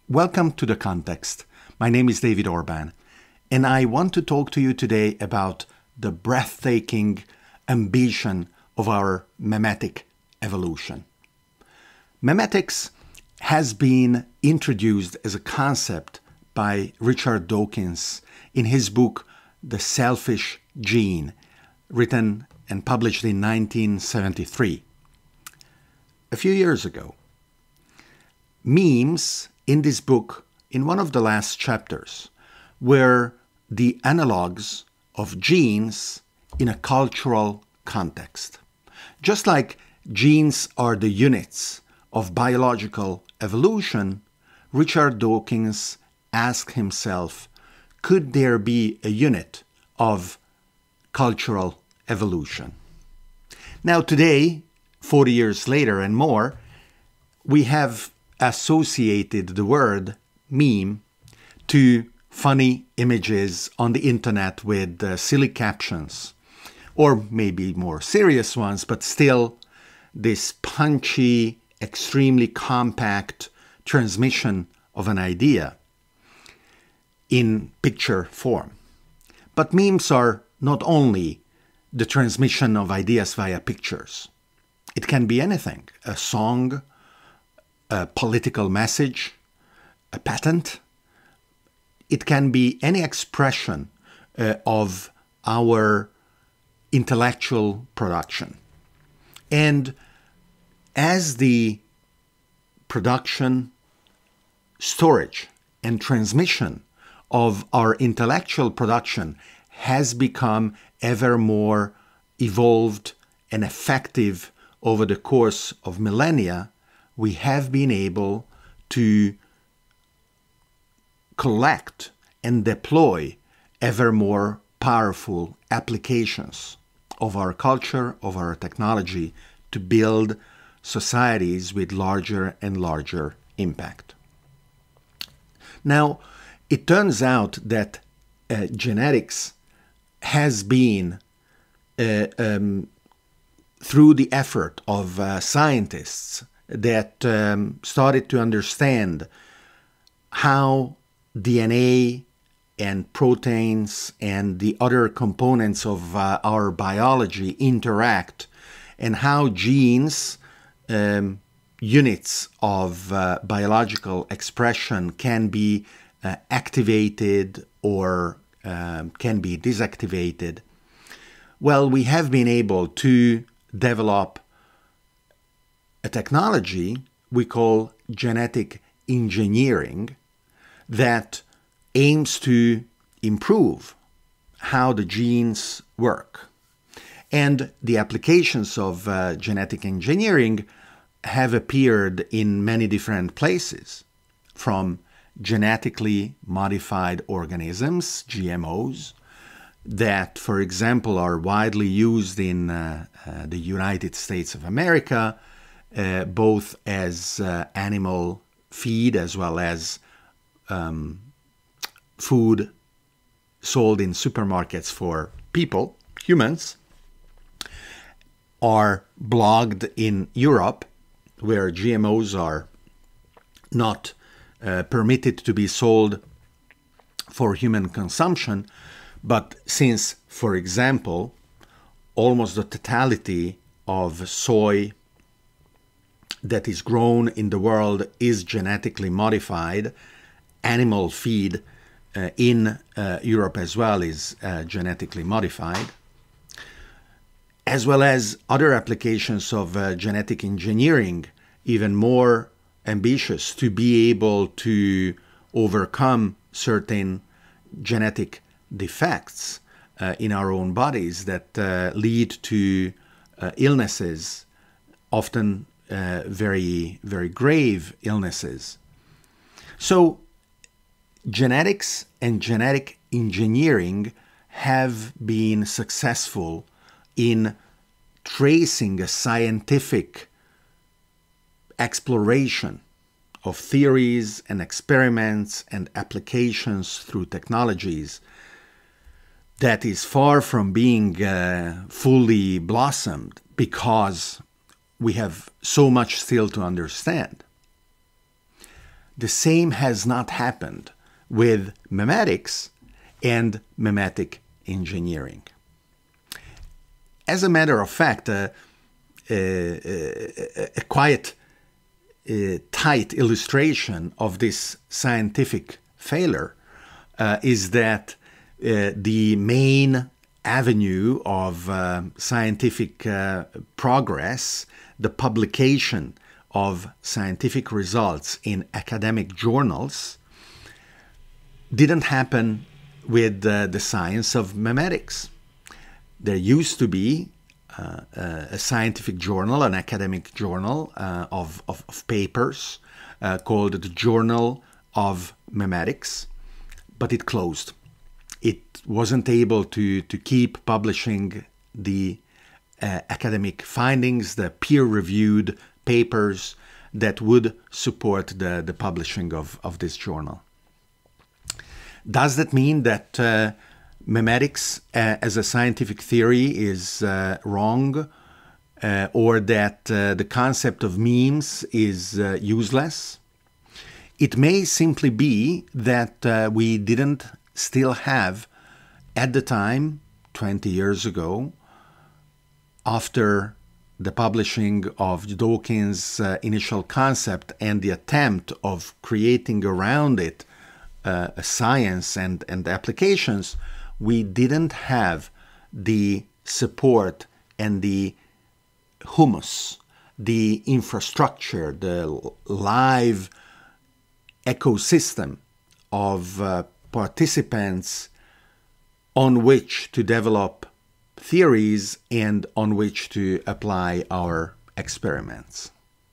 Welcome to The Context. My name is David Orban, and I want to talk to you today about the breathtaking ambition of our memetic evolution. Memetics has been introduced as a concept by Richard Dawkins in his book, The Selfish Gene, written and published in 1973. A few years ago, memes in this book, in one of the last chapters, were the analogues of genes in a cultural context. Just like genes are the units of biological evolution, Richard Dawkins asked himself, could there be a unit of cultural evolution? Now today, 40 years later and more, we have associated the word meme to funny images on the internet with silly captions, or maybe more serious ones, but still this punchy, extremely compact transmission of an idea in picture form. But memes are not only the transmission of ideas via pictures. It can be anything: a song, a political message, a patent. It can be any expression of our intellectual production. And as the production, storage, and transmission of our intellectual production has become ever more evolved and effective over the course of millennia, we have been able to collect and deploy ever more powerful applications of our culture, of our technology, to build societies with larger and larger impact. Now, it turns out that genetics has been through the effort of scientists that started to understand how DNA and proteins and the other components of our biology interact, and how genes, units of biological expression, can be activated or can be deactivated. Well, we have been able to develop a technology we call genetic engineering that aims to improve how the genes work. And the applications of genetic engineering have appeared in many different places, from genetically modified organisms, GMOs, that, for example, are widely used in the United States of America, both as animal feed as well as food sold in supermarkets for people, humans, are blocked in Europe, where GMOs are not permitted to be sold for human consumption. But since, for example, almost the totality of soy that is grown in the world is genetically modified, animal feed in Europe as well is genetically modified, as well as other applications of genetic engineering, even more ambitious, to be able to overcome certain genetic defects in our own bodies that lead to illnesses, often very, very grave illnesses. So genetics and genetic engineering have been successful in tracing a scientific exploration of theories and experiments and applications through technologies that is far from being fully blossomed, because we have so much still to understand. the same has not happened with memetics and memetic engineering. As a matter of fact, a quite tight illustration of this scientific failure is that the main avenue of scientific progress, the publication of scientific results in academic journals, didn't happen with the science of memetics. There used to be a scientific journal, an academic journal of papers called the Journal of Memetics, but it closed. It wasn't able to keep publishing the academic findings, the peer-reviewed papers that would support the publishing of this journal. Does that mean that memetics as a scientific theory is wrong, or that the concept of memes is useless? It may simply be that we didn't still have, at the time, 20 years ago, after the publishing of Dawkins' initial concept and the attempt of creating around it a science and applications, we didn't have the support and the humus, the infrastructure, the live ecosystem of participants on which to develop theories and on which to apply our experiments.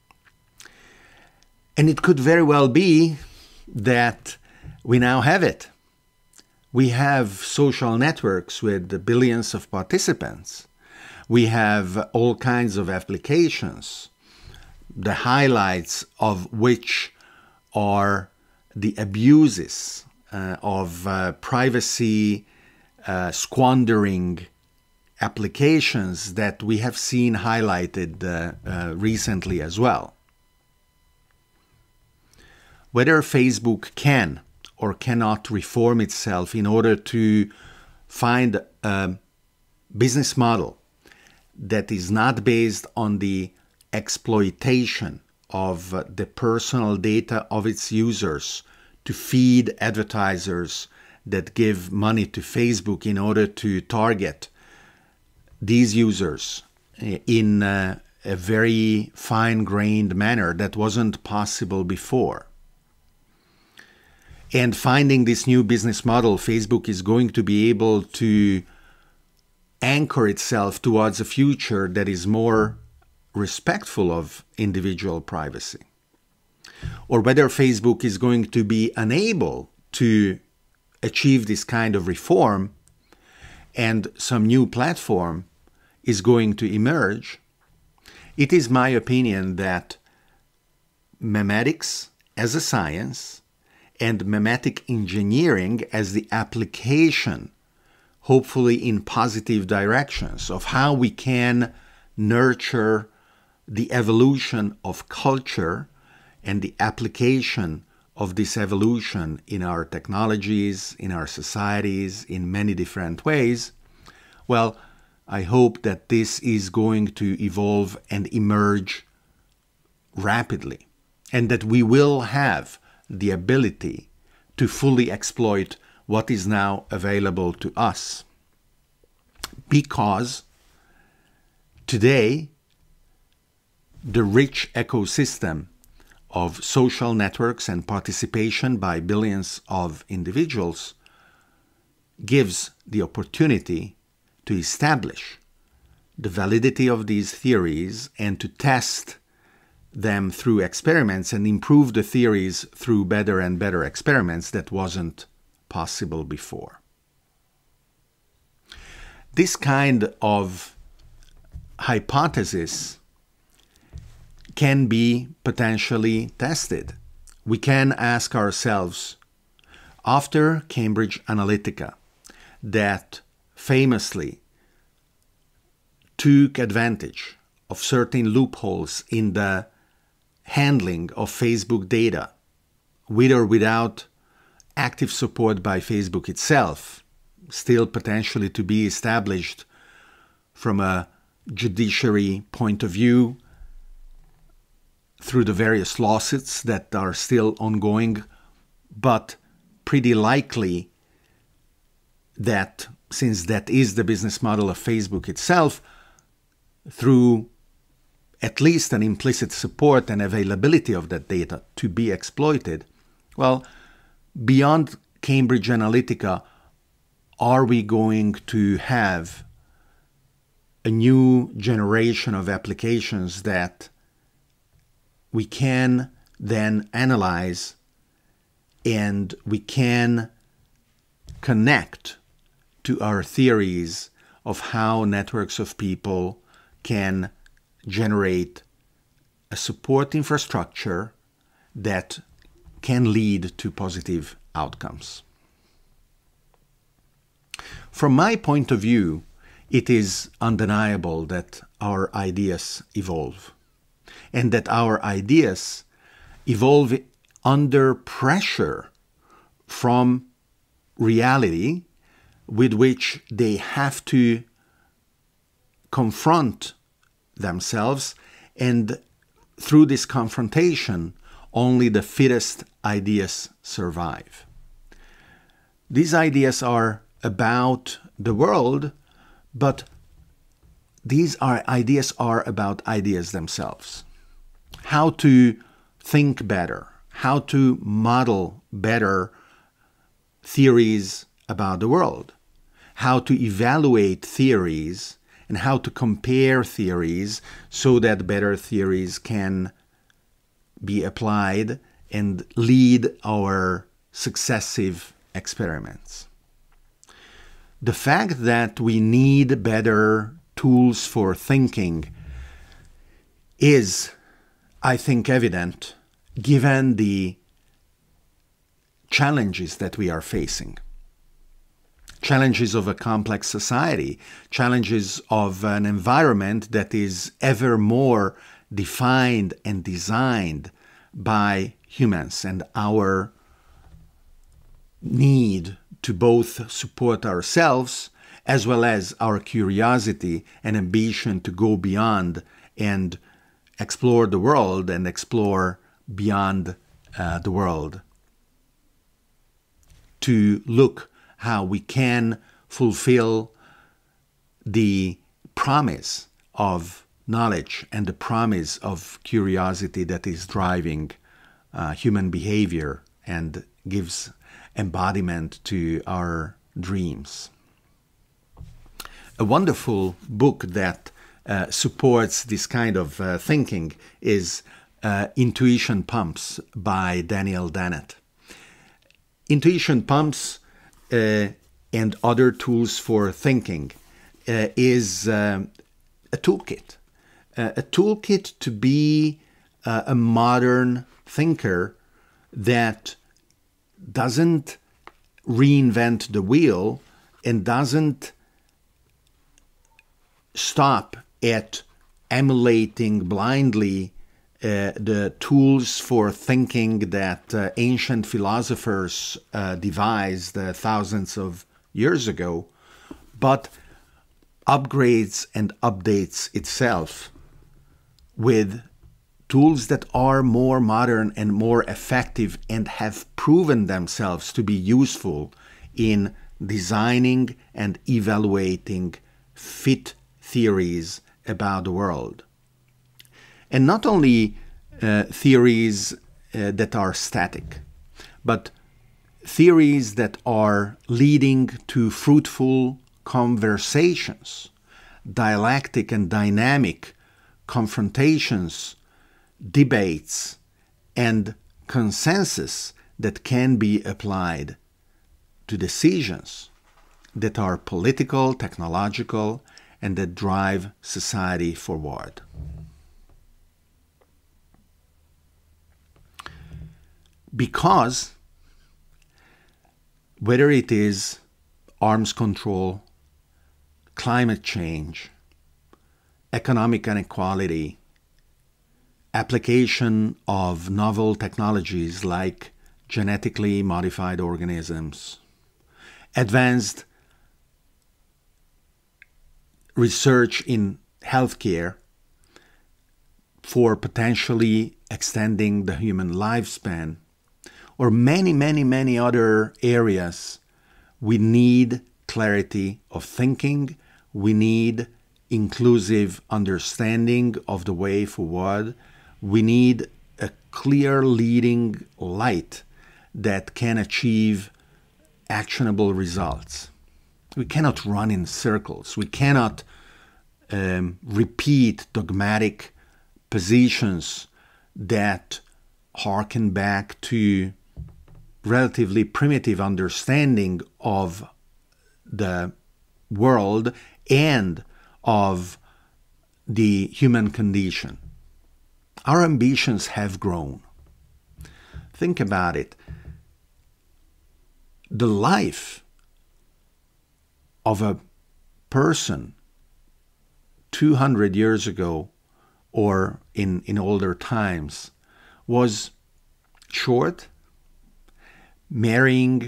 And it could very well be that we now have it. We have social networks with billions of participants. We have all kinds of applications, the highlights of which are the abuses of privacy squandering applications that we have seen highlighted recently as well. Whether Facebook can or cannot reform itself in order to find a business model that is not based on the exploitation of the personal data of its users to feed advertisers that give money to Facebook in order to target these users in a very fine-grained manner that wasn't possible before. And finding this new business model, Facebook is going to be able to anchor itself towards a future that is more respectful of individual privacy. Or whether Facebook is going to be unable to achieve this kind of reform and some new platform is going to emerge, it is my opinion that memetics as a science and memetic engineering as the application, hopefully in positive directions, of how we can nurture the evolution of culture and the application of this evolution in our technologies, in our societies, in many different ways, well, I hope that this is going to evolve and emerge rapidly, and that we will have the ability to fully exploit what is now available to us. Because today, the rich ecosystem of social networks and participation by billions of individuals gives the opportunity to establish the validity of these theories and to test them through experiments and improve the theories through better and better experiments that wasn't possible before. This kind of hypothesis can be potentially tested. We can ask ourselves, after Cambridge Analytica, that famously took advantage of certain loopholes in the handling of Facebook data with or without active support by Facebook itself, still potentially to be established from a judiciary point of view through the various lawsuits that are still ongoing, but pretty likely that, since that is the business model of Facebook itself, through at least an implicit support and availability of that data to be exploited, well, beyond Cambridge Analytica, are we going to have a new generation of applications that we can then analyze and we can connect to our theories of how networks of people can generate a support infrastructure that can lead to positive outcomes. From my point of view, it is undeniable that our ideas evolve, and that our ideas evolve under pressure from reality with which they have to confront themselves, and through this confrontation, only the fittest ideas survive. These ideas are about the world, but these ideas are about ideas themselves. How to think better, how to model better theories about the world, how to evaluate theories, and how to compare theories so that better theories can be applied and lead our successive experiments. The fact that we need better tools for thinking is, I think, evident given the challenges that we are facing. Challenges of a complex society, challenges of an environment that is ever more defined and designed by humans, and our need to both support ourselves as well as our curiosity and ambition to go beyond and explore the world and explore beyond the world, to look how we can fulfill the promise of knowledge and the promise of curiosity that is driving human behavior and gives embodiment to our dreams. A wonderful book that supports this kind of thinking is Intuition Pumps by Daniel Dennett. Intuition Pumps and other tools for thinking is a toolkit. A toolkit to be a modern thinker that doesn't reinvent the wheel and doesn't stop at emulating blindly the tools for thinking that ancient philosophers devised thousands of years ago, but upgrades and updates itself with tools that are more modern and more effective and have proven themselves to be useful in designing and evaluating fit theories about the world. And not only theories that are static, but theories that are leading to fruitful conversations, dialectic and dynamic confrontations, debates, and consensus that can be applied to decisions that are political, technological, and that drive society forward. Because whether it is arms control, climate change, economic inequality, application of novel technologies like genetically modified organisms, advanced research in healthcare for potentially extending the human lifespan, or many, many, many other areas, we need clarity of thinking. We need inclusive understanding of the way forward. We need a clear leading light that can achieve actionable results. We cannot run in circles. We cannot repeat dogmatic positions that harken back to relatively primitive understanding of the world and of the human condition. Our ambitions have grown. Think about it. The life of a person 200 years ago or in older times was short. Marrying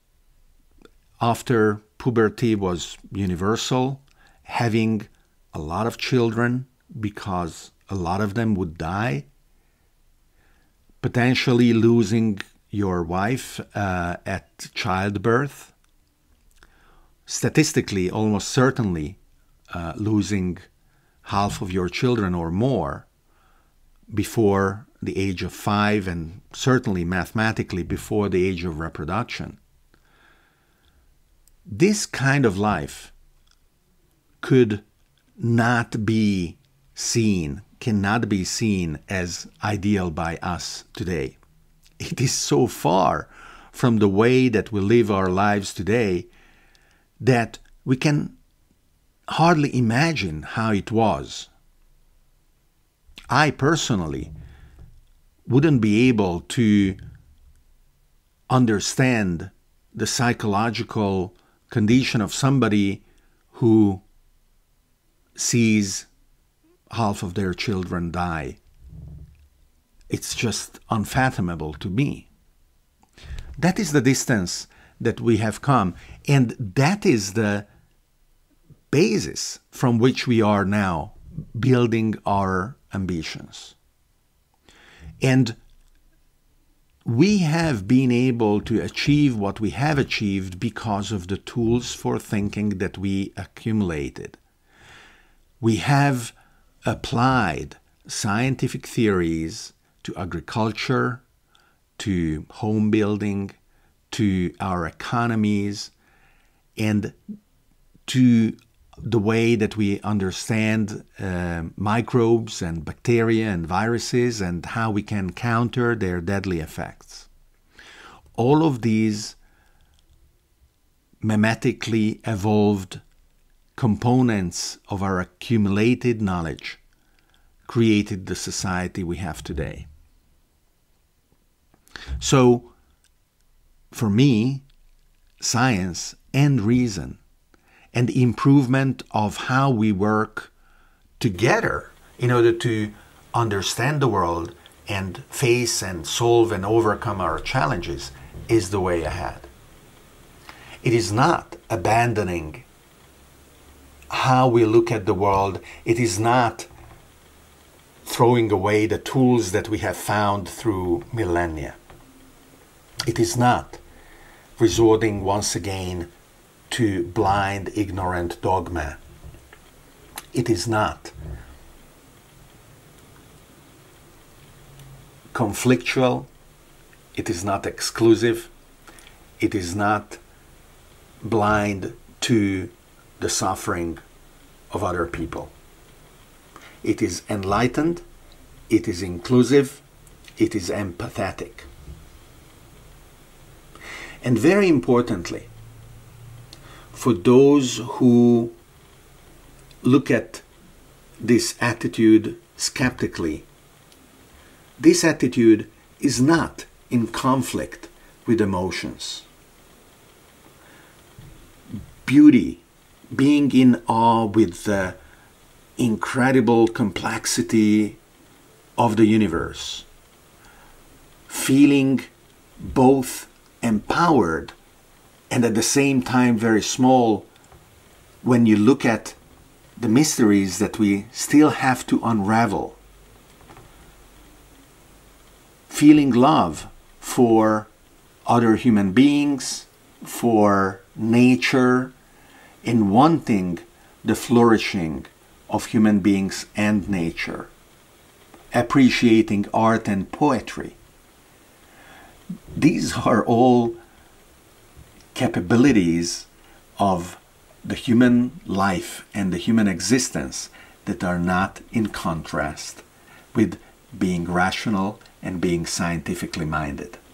after puberty was universal. Having a lot of children because a lot of them would die. Potentially losing your wife at childbirth. Statistically, almost certainly losing half of your children or more before the age of 5, and certainly mathematically before the age of reproduction. This kind of life could not be seen, cannot be seen as ideal by us today. It is so far from the way that we live our lives today that we can hardly imagine how it was. I personally wouldn't be able to understand the psychological condition of somebody who sees half of their children die. It's just unfathomable to me. That is the distance that we have come, and that is the basis from which we are now building our ambitions. And we have been able to achieve what we have achieved because of the tools for thinking that we accumulated. We have applied scientific theories to agriculture, to home building, to our economies, and to the way that we understand microbes and bacteria and viruses and how we can counter their deadly effects. All of these mimetically evolved components of our accumulated knowledge created the society we have today. So, for me, science and reason and improvement of how we work together in order to understand the world and face and solve and overcome our challenges is the way ahead. It is not abandoning how we look at the world. It is not throwing away the tools that we have found through millennia. It is not resorting once again to blind, ignorant dogma. It is not conflictual. It is not exclusive. It is not blind to the suffering of other people. It is enlightened. It is inclusive. It is empathetic. And very importantly, for those who look at this attitude skeptically, this attitude is not in conflict with emotions. Beauty, being in awe with the incredible complexity of the universe, feeling both empowered and at the same time very small when you look at the mysteries that we still have to unravel. Feeling love for other human beings, for nature, in wanting the flourishing of human beings and nature. Appreciating art and poetry. These are all capabilities of the human life and the human existence that are not in contrast with being rational and being scientifically minded.